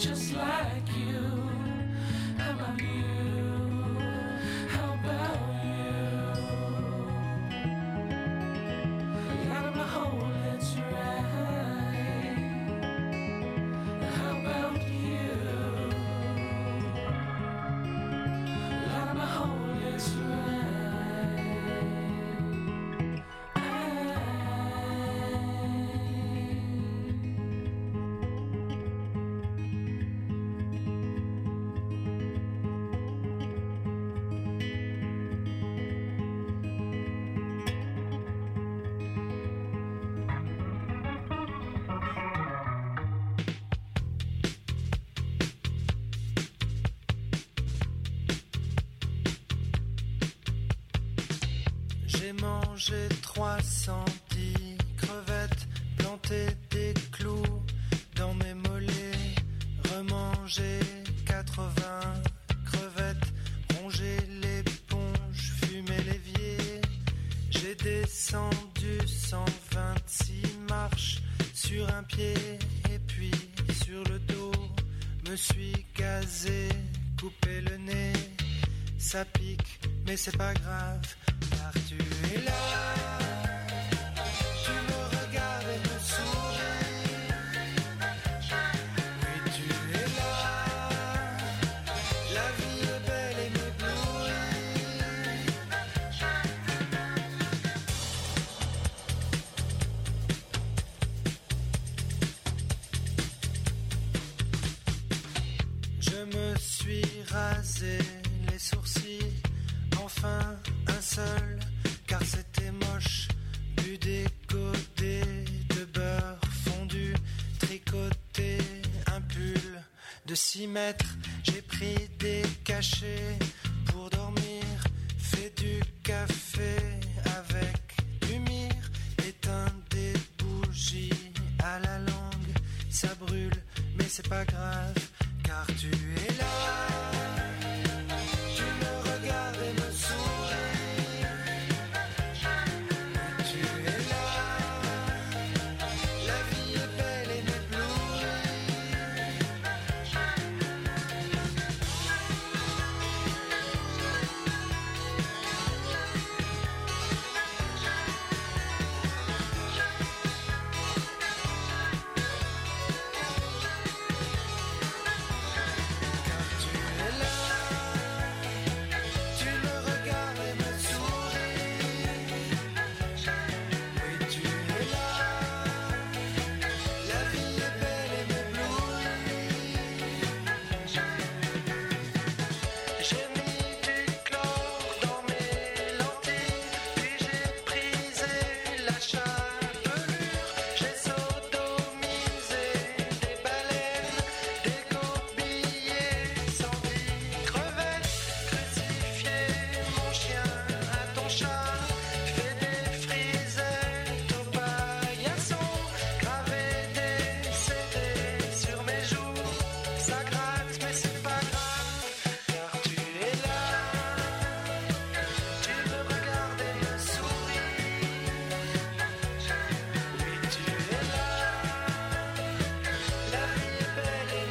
just like you. How about you? How about you? Out of my hole, that's right. How about you? Out of my hole, that's right. J'ai mangé 310 crevettes, planté des clous dans mes mollets, remangé 80 crevettes, rongé l'éponge, fumé l'évier. J'ai descendu 126 marches sur un pied et puis sur le dos. Me suis gazé, coupé le nez, ça pique mais c'est pas grave. Car tu es là, tu me regardes et me souris. Oui, tu es là, la vie est belle et m'éblouit. Je me suis rasé les sourcils, enfin un seul, car c'était moche. Bu décoté de beurre fondu, tricoté un pull de 6 mètres. J'ai pris des cachets pour dormir, fait du café avec du myrrhe, éteint des bougies à la langue. Ça brûle, mais c'est pas grave, car tu es là. Tu me regardes et me souris. Tu es là, la vie est belle et m'éblouit. Car tu es là, tu me regardes et me souris. Oui, tu es là, la vie est belle et m'éblouit. J'ai mis du chlore dans mes lentilles, puis j'ai prisé la chapelure. J'ai sodomisé des baleines, dégoupillé 110 crevettes, crucifié mon chien à ton chat, fait des frisettes au paillasson, gravé des CD sur mes joues. Ça gratte mais c'est pas grave, car tu es là. Tu me regardes et me souris. Oui, tu es là, la vie est belle et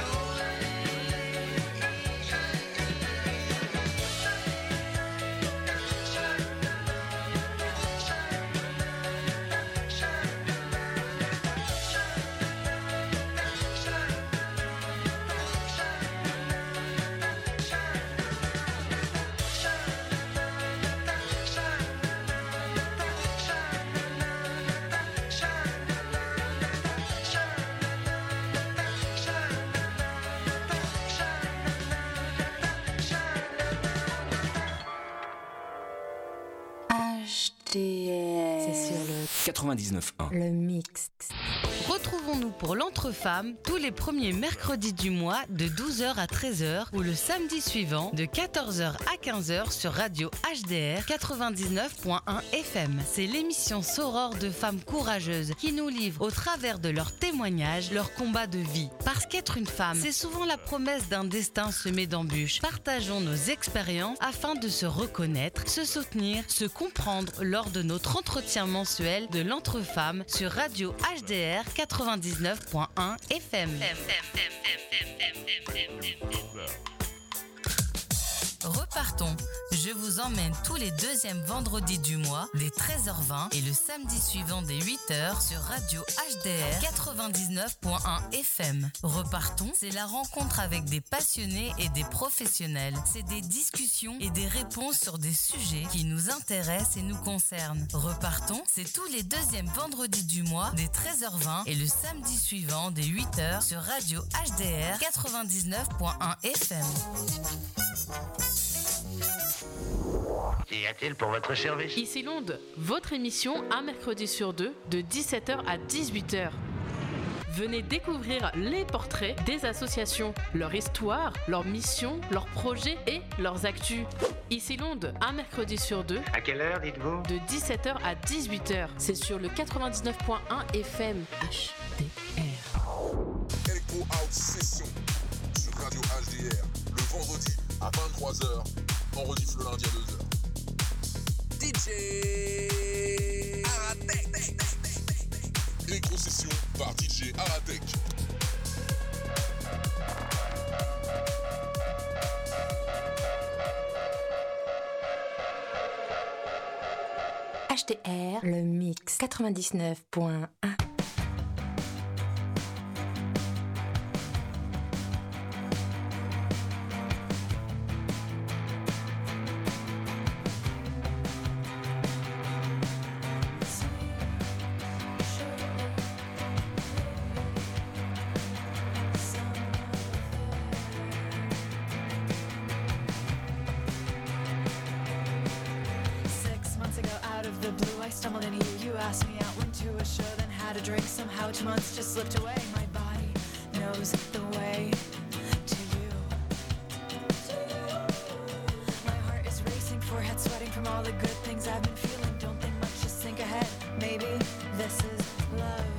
HDR. C'est sur le 99.1. le mixte. Retrouvons-nous pour l'Entre-Femmes tous les premiers mercredis du mois de 12h à 13h ou le samedi suivant de 14h à 15h sur Radio HDR 99.1 FM. C'est l'émission Soror de femmes courageuses qui nous livrent au travers de leurs témoignages leur combat de vie. Parce qu'être une femme, c'est souvent la promesse d'un destin semé d'embûches. Partageons nos expériences afin de se reconnaître, se soutenir, se comprendre lors de notre entretien mensuel de l'Entre-Femmes sur Radio HDR 99.1 FM. emmène tous les deuxièmes vendredis du mois dès 13h20 et le samedi suivant dès 8h sur Radio HDR 99.1 FM. Repartons, c'est la rencontre avec des passionnés et des professionnels. C'est des discussions et des réponses sur des sujets qui nous intéressent et nous concernent. Repartons, c'est tous les deuxièmes vendredis du mois dès 13h20 et le samedi suivant dès 8h sur Radio HDR 99.1 FM. Qu'y a-t-il pour votre service? Ici Londres, votre émission un mercredi sur deux de 17h à 18h. Venez découvrir les portraits des associations, leur histoire, leurs missions, leurs projets et leurs actus. Ici Londres, un mercredi sur deux. À quelle heure, dites-vous? De 17h à 18h. C'est sur le 99.1 FM HDR. Echo Out Session sur Radio HDR le vendredi à 23h, on rediff le lundi à 2h. DJ Aratek. Echo Session par DJ Aratek. HDR, le mix 99.1. Slipped away, my body knows the way to you. My heart is racing, forehead sweating from all the good things I've been feeling. Don't think much, just think ahead. Maybe this is love.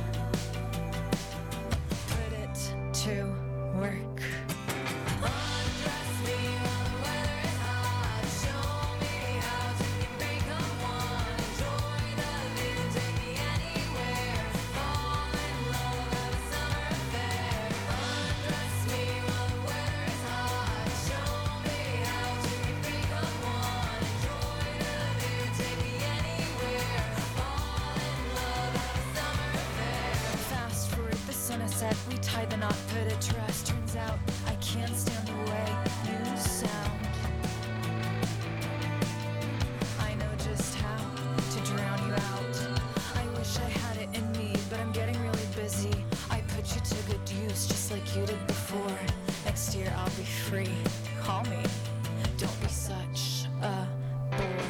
Put it to work. We tied the knot, put it to rest. Turns out I can't stand the way you sound. I know just how to drown you out. I wish I had it in me, but I'm getting really busy. I put you to good use, just like you did before. Next year I'll be free. Call me. Don't be such a bore.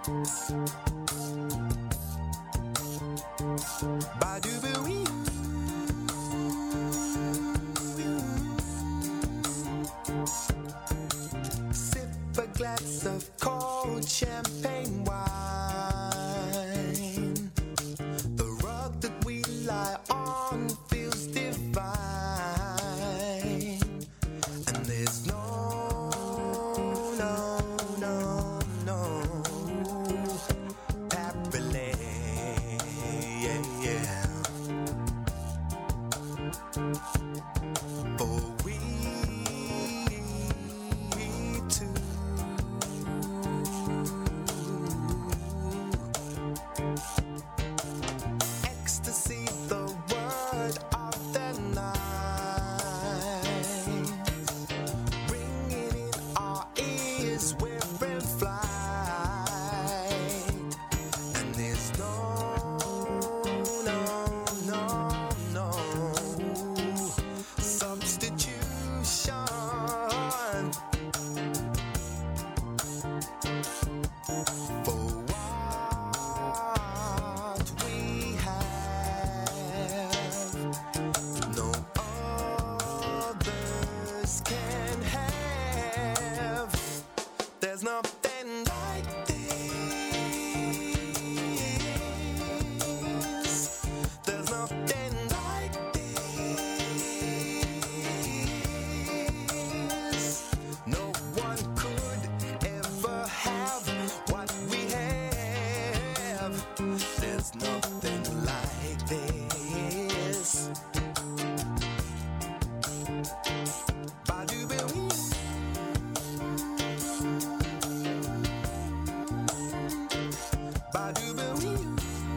Ba-do-ba-wee. Sip a glass of cold champagne wine. The rug that we lie on feels divine. And there's no happily, yeah. For we two. Ecstasy, the word of the night, ringing in our ears, we're in flight, and there's no substitution for what we have. No others can have. There's nothing like this. There's nothing like this. No one could ever have what we have. There's nothing like this. Ba-do-ba-wee. Ba-do-ba-wee.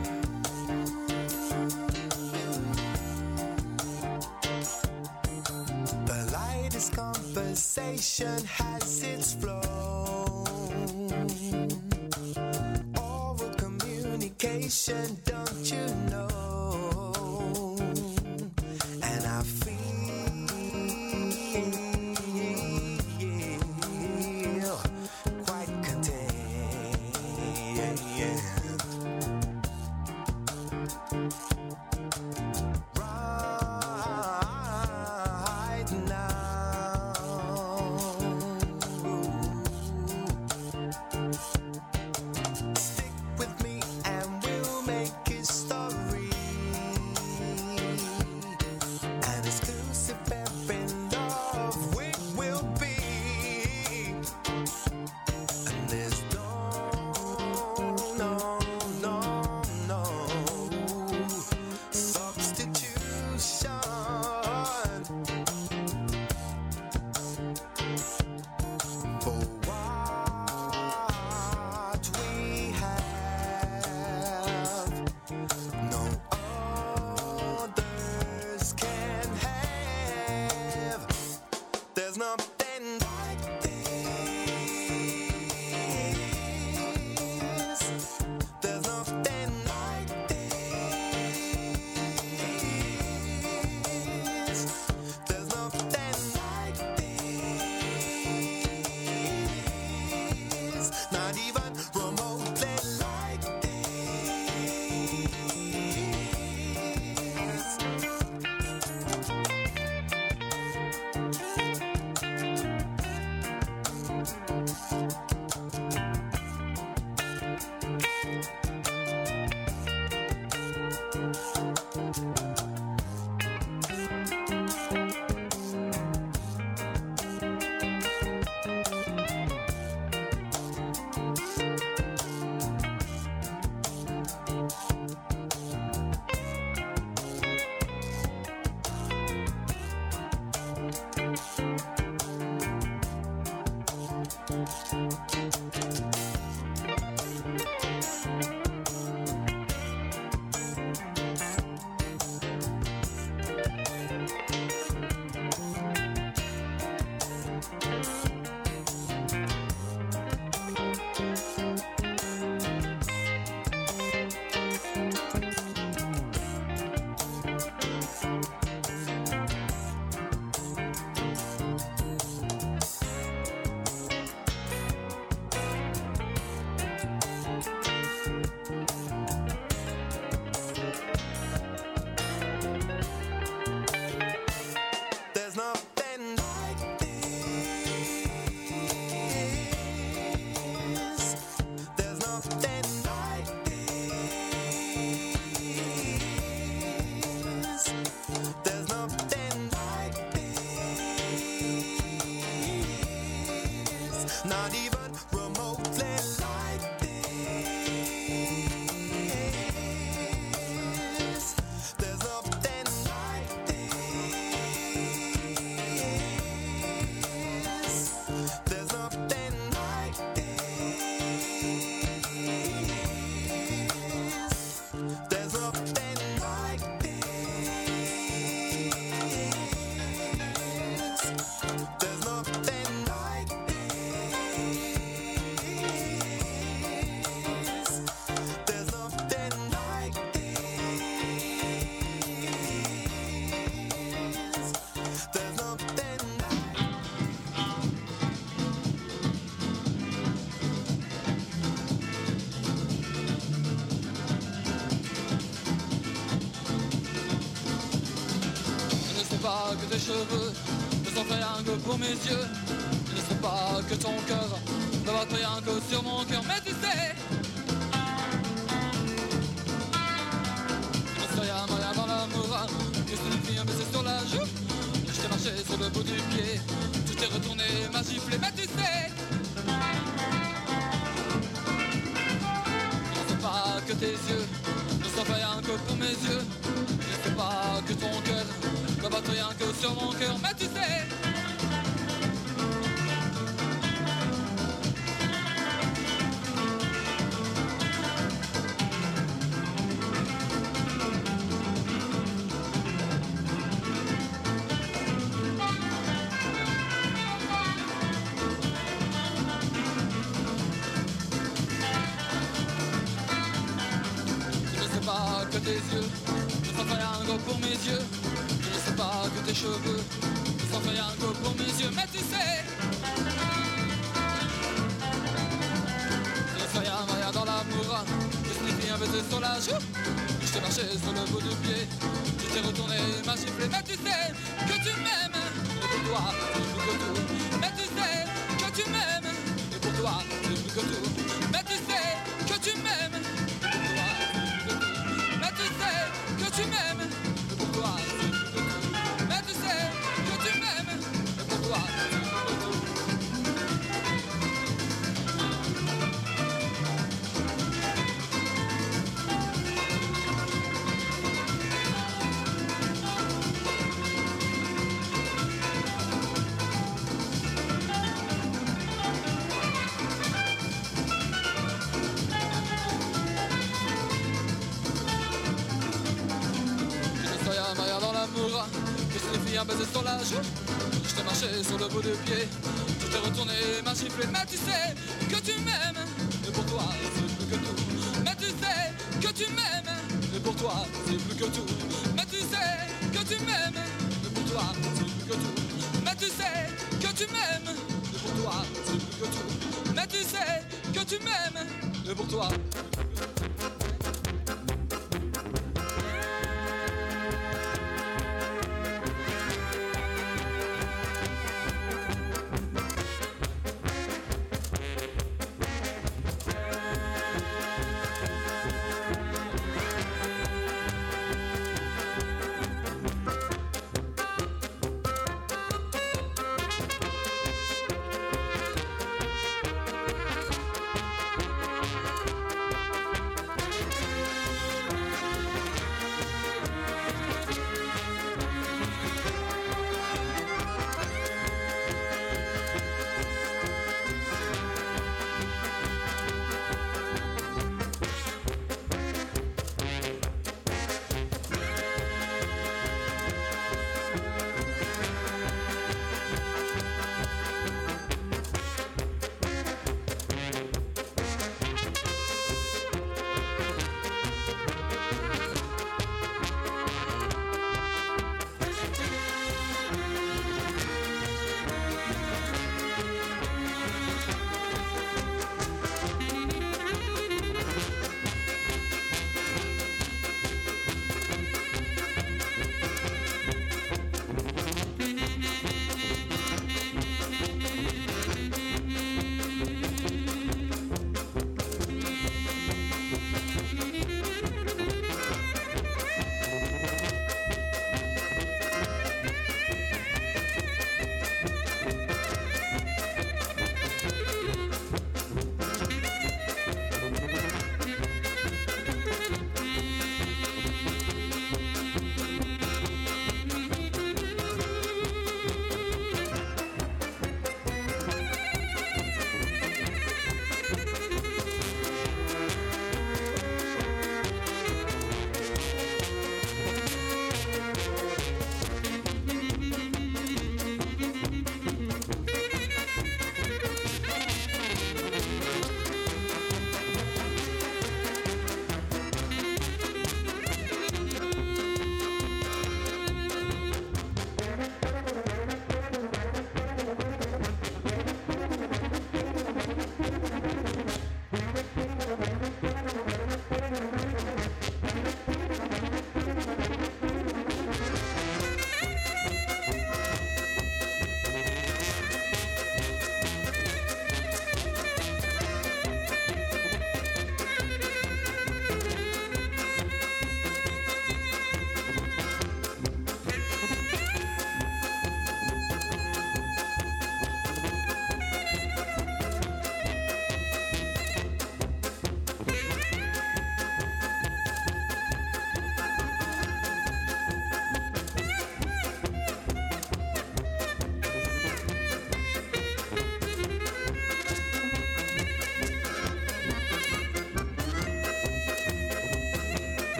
The lightest conversation has its flow. Oral communication, don't you know? And I feel quite content. Right now, stick with me and we'll make history. tes cheveux ne sont rien que pour mes yeux. Je ne sais pas que ton cœur ne va rien que sur mon cœur, mais tu sais. Je ne sais rien dans l'amour, que signifie un baiser sur la joue. Je t'ai marché sur le bout du pied, tu t'es retourné, m'a giflé, mais tu sais. Je ne sais pas que tes yeux ne sont rien que pour mes yeux. Je ne sais pas que ton cœur ne bat rien que sur mon cœur, mais tu sais. Que tes yeux ne sont rien que pour mes yeux. Je ne sais pas que tes cheveux ne sont rien que pour mes yeux, mais tu sais. Je ne sais rien dans l'amour, que signifie un baiser sur la joue. Je t'ai marché sur le bout du pied, tu t'es retourné, m'a giflé, mais tu sais que tu m'aimes. Et pour toi, c'est plus que tout. Mais tu sais que tu m'aimes. Et pour toi, c'est plus que tout. Mais tu sais que tu m'aimes. Que tu m'aimes, et pour toi c'est plus que tout. Mais tu sais que tu m'aimes, et pour toi c'est plus que tout. Que signifie un baiser sur la joue. Je t'ai marché sur le bout du pied, tu t'es retourné, m'a giflé, mais tu sais que tu m'aimes, et pour toi c'est plus que tout. Mais tu sais que tu m'aimes, et pour toi c'est plus que tout. Mais tu sais que tu m'aimes, et pour toi c'est plus que tout. Mais tu sais que tu m'aimes, et pour toi c'est plus que tout. Mais tu sais que tu m'aimes, et pour toi.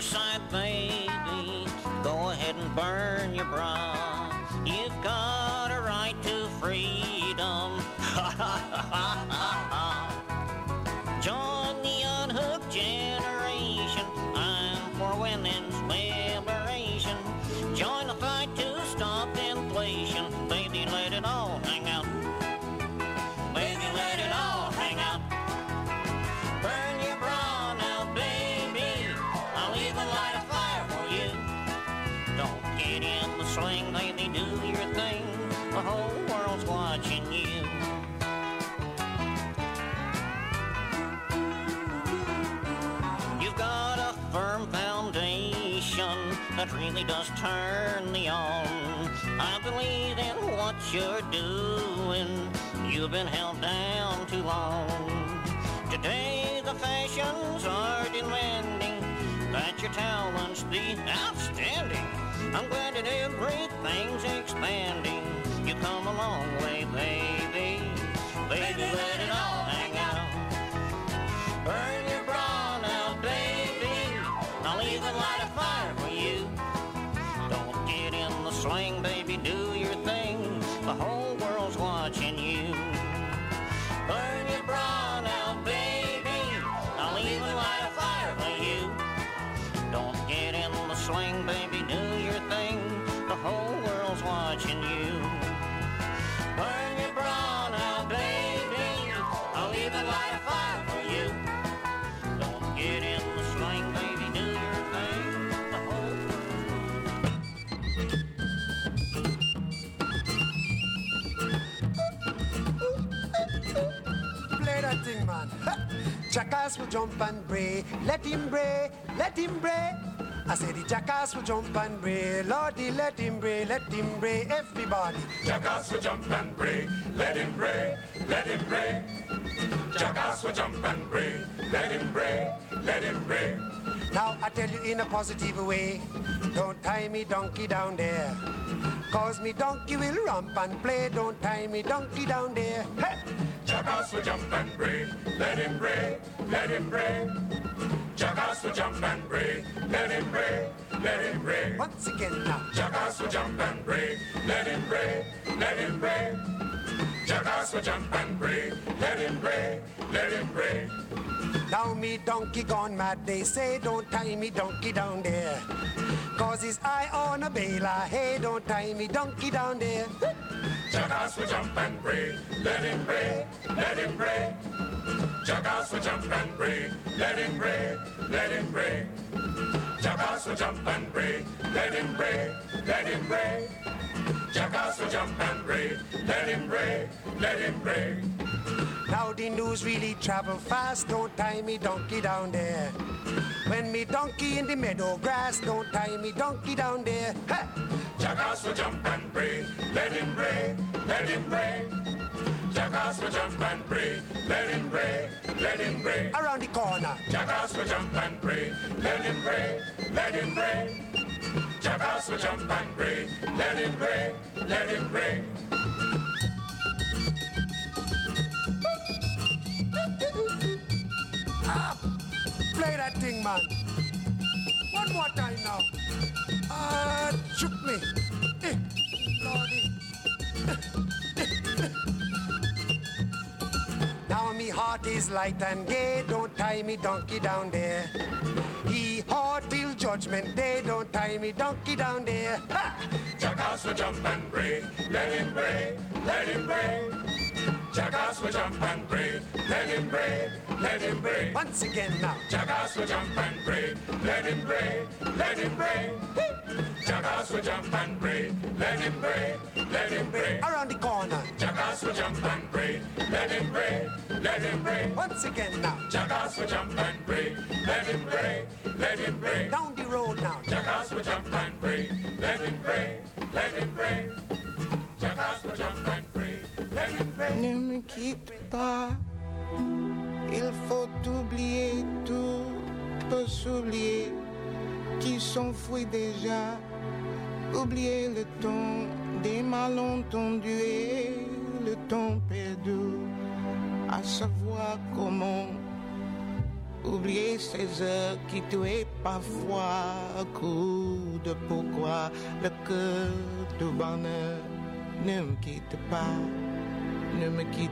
side, baby. Go ahead and burn your bra. You've got a right to freedom. Join the unhooked generation. I'm for women's liberation. Join the fight to stop inflation. Baby, let it all hang out. Baby, let it all hang out. Burn your bra now, baby. I'll even light a fire for you. Don't get in the sling, baby, do your thing. The whole world's watching you. You've got a firm foundation that really does turn me on. I believe in what you're doing. You've been held down too long. Today the fashions are demanding that your talents be outstanding. I'm glad that everything's expanding. You come a long way, baby. Baby, let it all hang out. Burn your bra now, baby. I'll even light a fire for you. Don't get in the sling, baby, do your thing. The whole world's watching you. Burn your bra now, baby. I'll even light a fire for you. Don't get in the sling, baby, do your thing. The whole world's watching you. Burn your bra now, baby. I'll even light a fire for you. Don't get in the sling, baby, do your thing. The whole Play that thing, man. Jackass will jump and bray. Let him bray, let him bray. I said the jackass will jump and bray. Lordy, let him bray, everybody. Jackass will jump and bray. Let him bray, let him bray. Jackass will jump and bray. Let him bray, let him bray. Now I tell you in a positive way, don't tie me donkey down there. Cause me donkey will romp and play. Don't tie me donkey down there. Hey! Jackass will jump and bray. Let him bray, let him bray. Jackass will jump and bray. Let him bray, let him bray. Once again now. Jackass will jump and bray. Let him bray, let him bray. Jackass will jump and bray. Let him bray, let him bray. Now me donkey gone mad, they say don't tie me donkey down there. Cause his eye on a baler, hey, don't tie me donkey down there. Jackass will jump and bray. Let him bray, let him bray. Jackass will jump and bray. Let him bray, let him bray. Jackass will jump and bray. Let him bray, let him bray. Jackass will jump and bray. Let him bray, let him bray. Now the news really travel fast, don't tie me donkey down there. When me donkey in the meadow grass, don't tie me donkey down there. Ha! Jackass will jump and bray. Let him bray, let him bray. Jackass will jump and bray. Let him bray, let him bray. Around the corner. Jackass will jump and bray. Let him bray, let him bray. Jackass will jump and bray. Let him bray, let him bray. Ah, play that thing, man. One more time now. Shook me. Lordy. Now me heart is light and gay. Don't tie me donkey down there. He hard till judgment day. Don't tie me donkey down there. Ha! Jackass will jump and bray. Let him bray, let him bray. Jackass will jump and bray. Let him bray, let him bray. Once again now. Jackass will jump and bray. Let him bray, let him bray. Jackass will jump and bray. Let him bray, let him bray. Around the corner. Jackass will jump and bray. Let him bray, let him bray. Once again now. Jackass will jump and bray. Let him bray, let him bray. Down the road now. Jackass will jump and bray. Let him bray, let him bray. Jackass will jump and bray. Let him bray. Ne me quitte pas. Il faut oublier tout, peut s'oublier qui s'enfuit déjà. Oublier le temps des malentendus et le temps perdu, à savoir comment oublier ces heures qui tuaient parfois, coup de pourquoi le cœur du bonheur ne me quitte pas, ne me quitte